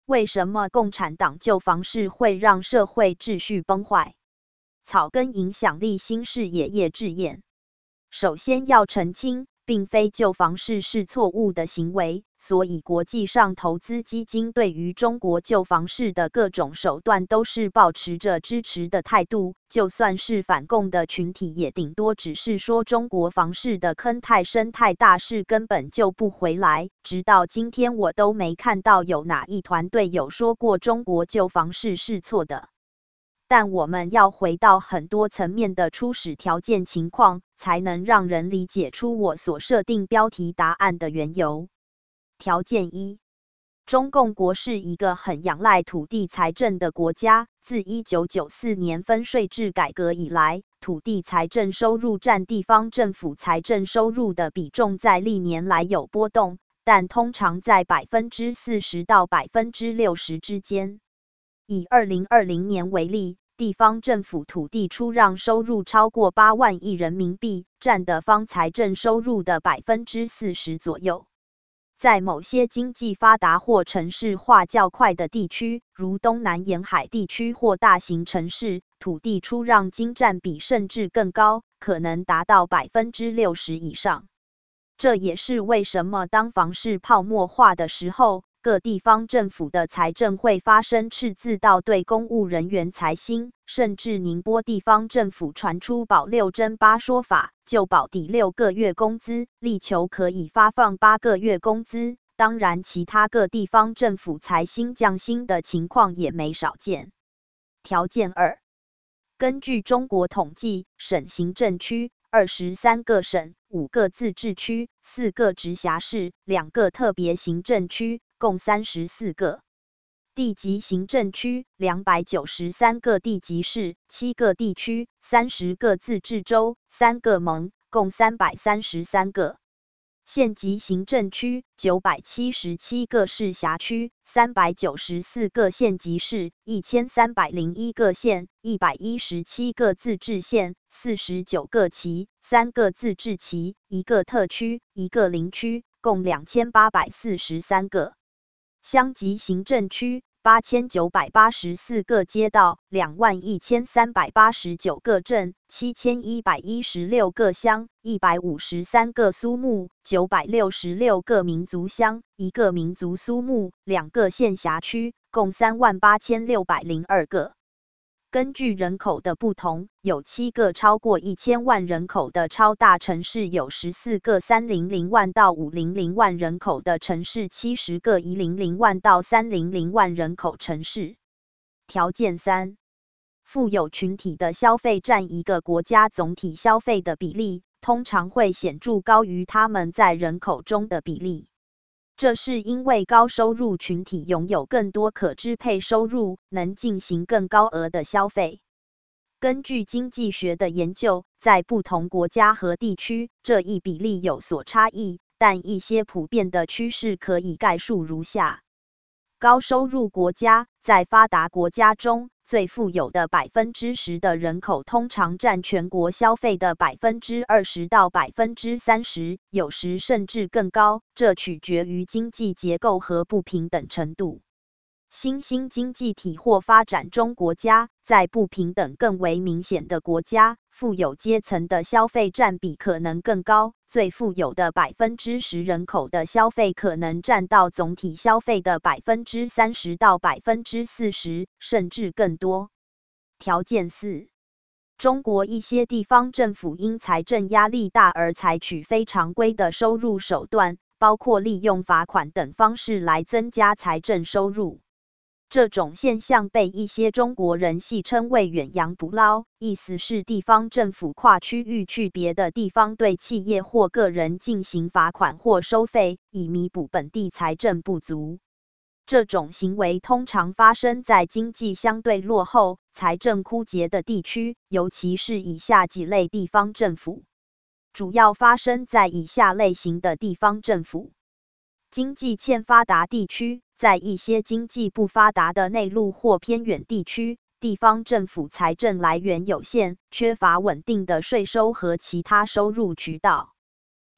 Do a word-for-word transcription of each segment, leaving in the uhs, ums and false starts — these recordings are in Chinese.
为什么共产党旧房市会让社会秩序崩坏？草根影响力新视野叶志燕。首先要澄清，并非旧房市是错误的行为，所以国际上投资基金对于中国旧房市的各种手段都是抱持着支持的态度，就算是反共的群体也顶多只是说中国房市的坑太深太大，是根本救不回来。直到今天我都没看到有哪一团队有说过中国旧房市是错的。但我们要回到很多层面的初始条件情况，才能让人理解出我所设定标题答案的缘由。条件一，中共国是一个很仰赖土地财政的国家，自一九九四年分税制改革以来，土地财政收入占地方政府财政收入的比重在历年来有波动，但通常在百分之四十到百分之六十之间。以二零二零年为例，地方政府土地出让收入超过八万亿人民币，占地方财政收入的百分之四十左右。在某些经济发达或城市化较快的地区，如东南沿海地区或大型城市，土地出让金占比甚至更高，可能达到百分之六十以上。这也是为什么当房市泡沫化的时候，各地方政府的财政会发生赤字到对公务人员裁薪，甚至宁波地方政府传出保六征八说法，就保底六个月工资，力求可以发放八个月工资。当然，其他各地方政府裁薪降薪的情况也没少见。条件二，根据中国统计，省行政区二十三个省、五个自治区、四个直辖市、两个特别行政区，共三十四个。地级行政区两百九十三个，地级市七个，地区三十个，自治州三个盟，共三百三十三个。县级行政区九百七十七个，市辖区三百九十四个，县级市一千三百零一个，县一百一十七个，自治县四十九个，旗三个，自治旗一个，特区一个，邻区，共两千八百四十三个。乡级行政区八千九百八十四个，街道两万一千三百八十九个，镇七千一百一十六个，乡一百五十三个，苏木九百六十六个，民族乡一个，民族苏木两个，县辖区共三万八千六百零二个。根据人口的不同，有七个超过一千万人口的超大城市，有十四个三百万到五百万人口的城市，七十个一百万到三百万人口城市。条件三，富有群体的消费占一个国家总体消费的比例，通常会显著高于他们在人口中的比例。这是因为高收入群体拥有更多可支配收入，能进行更高额的消费。根据经济学的研究，在不同国家和地区，这一比例有所差异，但一些普遍的趋势可以概述如下。高收入国家，在发达国家中，最富有的百分之十的人口通常占全国消费的百分之二十到百分之三十，有时甚至更高，这取决于经济结构和不平等程度。新兴经济体或发展中国家，在不平等更为明显的国家，富有阶层的消费占比可能更高，最富有的百分之十人口的消费可能占到总体消费的百分之三十到百分之四十，甚至更多。条件四，中国一些地方政府因财政压力大而采取非常规的收入手段，包括利用罚款等方式来增加财政收入。这种现象被一些中国人戏称为远洋捕捞，意思是地方政府跨区域去别的地方对企业或个人进行罚款或收费，以弥补本地财政不足。这种行为通常发生在经济相对落后、财政枯竭的地区，尤其是以下几类地方政府。主要发生在以下类型的地方政府：经济欠发达地区，在一些经济不发达的内陆或偏远地区，地方政府财政来源有限，缺乏稳定的税收和其他收入渠道。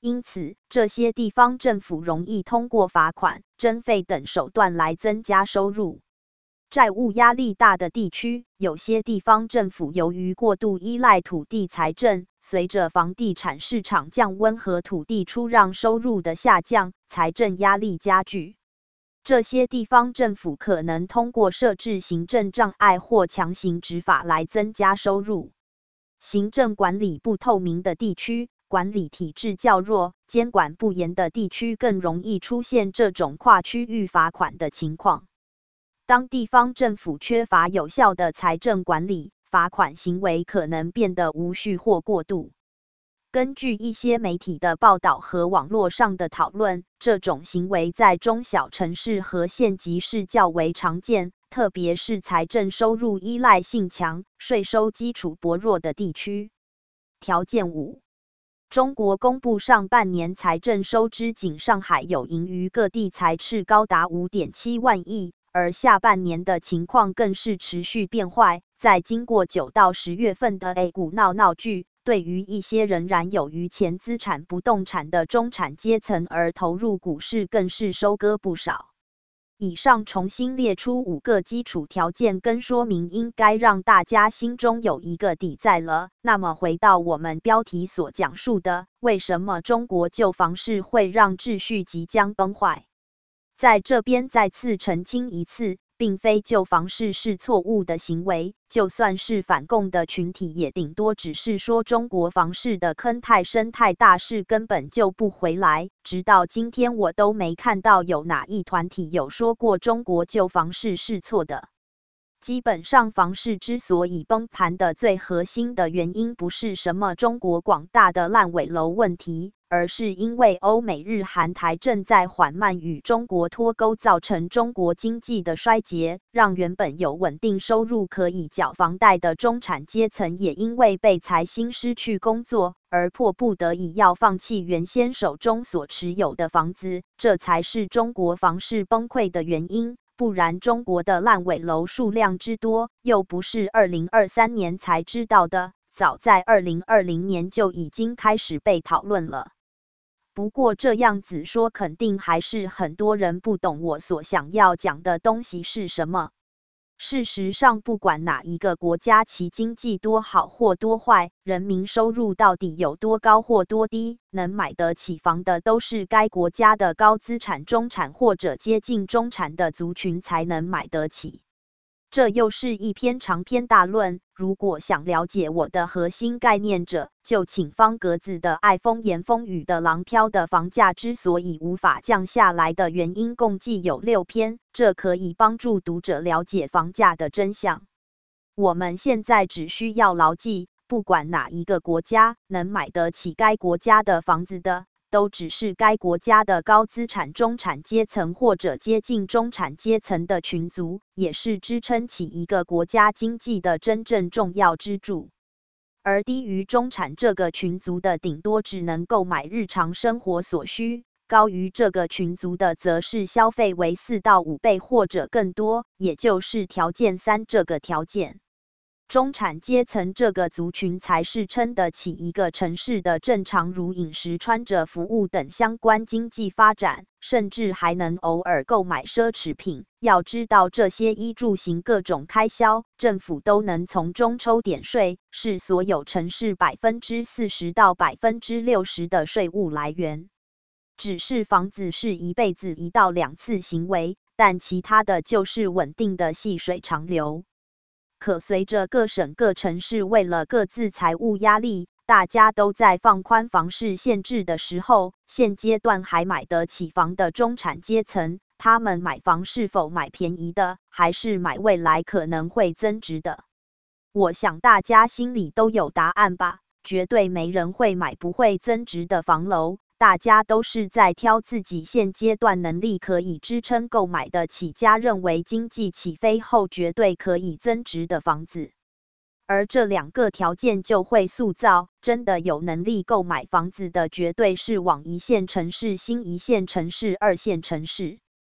因此，这些地方政府容易通过罚款、征费等手段来增加收入。债务压力大的地区，有些地方政府由于过度依赖土地财政，随着房地产市场降温和土地出让收入的下降，财政压力加剧。这些地方政府可能通过设置行政障碍或强行执法来增加收入。行政管理不透明的地区，管理体制较弱、监管不严的地区更容易出现这种跨区域罚款的情况。当地方政府缺乏有效的财政管理，罚款行为可能变得无序或过度。根据一些媒体的报道和网络上的讨论，这种行为在中小城市和县级市较为常见，特别是财政收入依赖性强、税收基础薄弱的地区。条件五，中国公布上半年财政收支，仅上海有盈余，各地财赤高达 五点七万亿。而下半年的情况更是持续变坏，在经过九到十月份的 A 股闹闹剧，对于一些仍然有余钱资产不动产的中产阶层而投入股市，更是收割不少。以上重新列出五个基础条件跟说明，应该让大家心中有一个底在了。那么回到我们标题所讲述的，为什么中国旧房市会让秩序即将崩坏？在这边再次澄清一次，并非旧房市是错误的行为，就算是反共的群体，也顶多只是说中国房市的坑太深太大，是根本救不回来。直到今天，我都没看到有哪一团体有说过中国旧房市是错的。基本上，房市之所以崩盘的最核心的原因，不是什么中国广大的烂尾楼问题，而是因为欧美日韩台正在缓慢与中国脱钩，造成中国经济的衰竭，让原本有稳定收入可以缴房贷的中产阶层，也因为被财新失去工作，而迫不得已要放弃原先手中所持有的房子，这才是中国房市崩溃的原因。不然中国的烂尾楼数量之多，又不是二零二三年才知道的，早在二零二零年就已经开始被讨论了。不过这样子说，肯定还是很多人不懂我所想要讲的东西是什么。事实上，不管哪一个国家，其经济多好或多坏，人民收入到底有多高或多低，能买得起房的都是该国家的高资产中产或者接近中产的族群才能买得起。这又是一篇长篇大论，如果想了解我的核心概念者，就请方格子的《爱风言风语的狼飘的房价之所以无法降下来的原因》共计有六篇，这可以帮助读者了解房价的真相。我们现在只需要牢记，不管哪一个国家，能买得起该国家的房子的，都只是该国家的高资产中产阶层或者接近中产阶层的群族，也是支撑起一个国家经济的真正重要支柱。而低于中产这个群族的，顶多只能购买日常生活所需，高于这个群族的，则是消费为四到五倍或者更多，也就是条件三这个条件。中产阶层这个族群才是撑得起一个城市的正常如饮食、穿着、服务等相关经济发展，甚至还能偶尔购买奢侈品。要知道，这些衣住行各种开销，政府都能从中抽点税，是所有城市百分之四十到百分之六十的税务来源。只是房子是一辈子一到两次行为，但其他的就是稳定的细水长流。可随着各省各城市为了各自财务压力，大家都在放宽房市限制的时候，现阶段还买得起房的中产阶层，他们买房是否买便宜的，还是买未来可能会增值的？我想大家心里都有答案吧，绝对没人会买不会增值的房楼。大家都是在挑自己现阶段能力可以支撑购买得起，加认为经济起飞后绝对可以增值的房子。而这两个条件就会塑造真的有能力购买房子的，绝对是往一线城市、新一线城市、二线城市。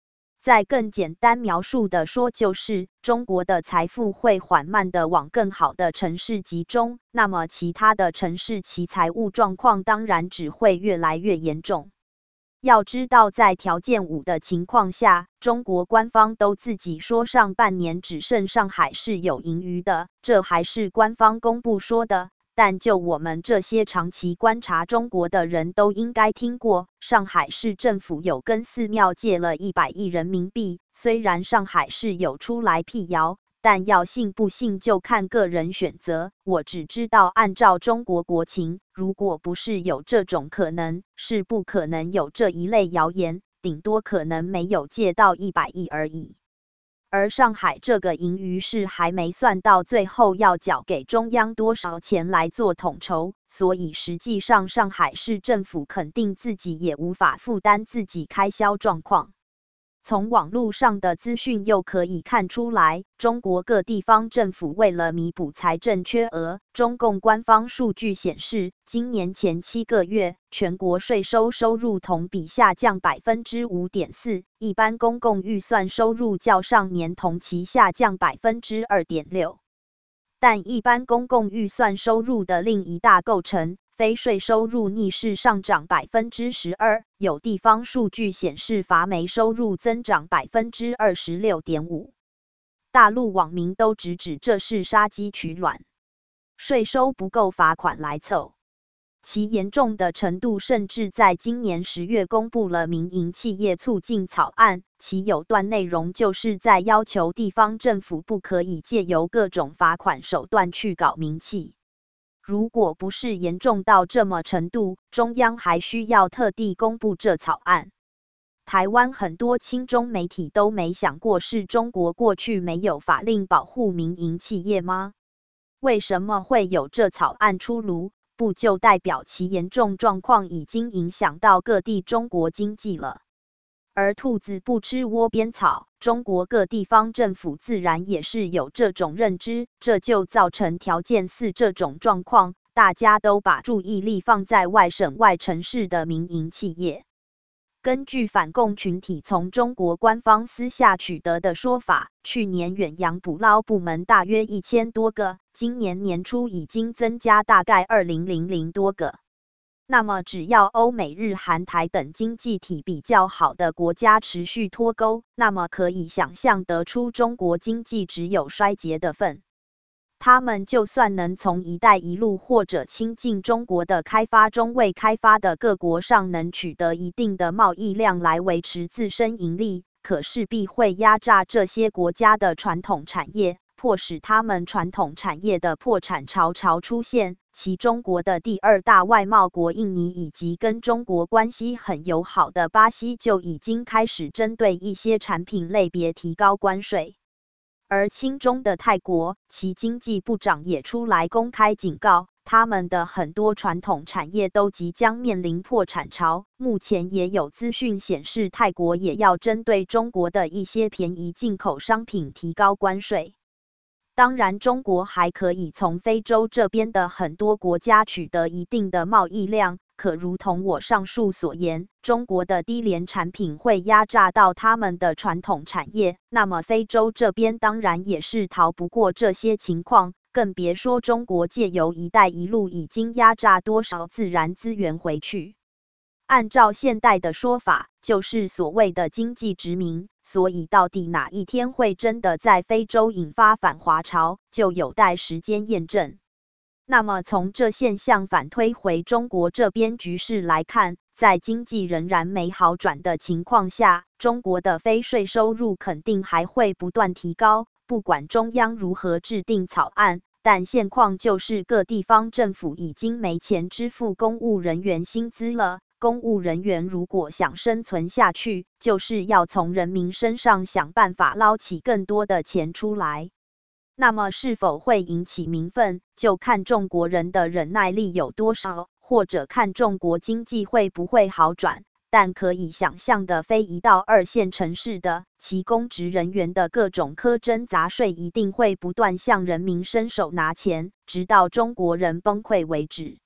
再更简单描述的说，就是中国的财富会缓慢地往更好的城市集中，那么其他的城市其财务状况当然只会越来越严重。要知道，在条件五的情况下，中国官方都自己说上半年只剩上海是有盈余的，这还是官方公布说的。但就我们这些长期观察中国的人都应该听过，上海市政府有跟寺庙借了一百亿人民币。虽然上海市有出来辟谣，但要信不信就看个人选择。我只知道，按照中国国情，如果不是有这种可能，是不可能有这一类谣言，顶多可能没有借到一百亿而已。而上海这个盈余是还没算到最后要缴给中央多少钱来做统筹，所以实际上上海市政府肯定自己也无法负担自己开销状况。从网络上的资讯又可以看出来，中国各地方政府为了弥补财政缺额，中共官方数据显示，今年前七个月，全国税收收入同比下降 百分之五点四， 一般公共预算收入较上年同期下降 百分之二点六。但一般公共预算收入的另一大构成，非税收入逆势上涨 百分之十二， 有地方数据显示乏煤收入增长 百分之二十六点五。大陆网民都直指这是杀鸡取卵，税收不够罚款来凑。其严重的程度甚至在今年十月公布了民营企业促进草案，其有段内容就是在要求地方政府不可以借由各种罚款手段去搞民企。如果不是严重到这么程度，中央还需要特地公布这草案？台湾很多亲中媒体都没想过，是中国过去没有法令保护民营企业吗？为什么会有这草案出炉？不就代表其严重状况已经影响到各地中国经济了？而兔子不吃窝边草，中国各地方政府自然也是有这种认知，这就造成条件四这种状况，大家都把注意力放在外省外城市的民营企业。根据反共群体从中国官方私下取得的说法，去年远洋捕捞部门大约一千多个，今年年初已经增加大概二千多个。那么只要欧美日韩台等经济体比较好的国家持续脱钩，那么可以想象得出中国经济只有衰竭的份。他们就算能从一带一路或者亲近中国的开发中未开发的各国上能取得一定的贸易量来维持自身盈利，可势必会压榨这些国家的传统产业，迫使他们传统产业的破产潮潮出现。其中国的第二大外贸国印尼以及跟中国关系很友好的巴西就已经开始针对一些产品类别提高关税。而亲中的泰国，其经济部长也出来公开警告，他们的很多传统产业都即将面临破产潮。目前也有资讯显示，泰国也要针对中国的一些便宜进口商品提高关税。当然，中国还可以从非洲这边的很多国家取得一定的贸易量，可如同我上述所言，中国的低廉产品会压榨到他们的传统产业，那么非洲这边当然也是逃不过这些情况，更别说中国借由一带一路已经压榨多少自然资源回去。按照现代的说法，就是所谓的经济殖民，所以到底哪一天会真的在非洲引发反华潮，就有待时间验证。那么从这现象反推回中国这边局势来看，在经济仍然没好转的情况下，中国的非税收入肯定还会不断提高，不管中央如何制定草案，但现况就是各地方政府已经没钱支付公务人员薪资了。公务人员如果想生存下去，就是要从人民身上想办法捞起更多的钱出来。那么是否会引起民愤，就看中国人的忍耐力有多少，或者看中国经济会不会好转。但可以想象的，非一到二线城市的其公职人员的各种苛征杂税一定会不断向人民伸手拿钱，直到中国人崩溃为止。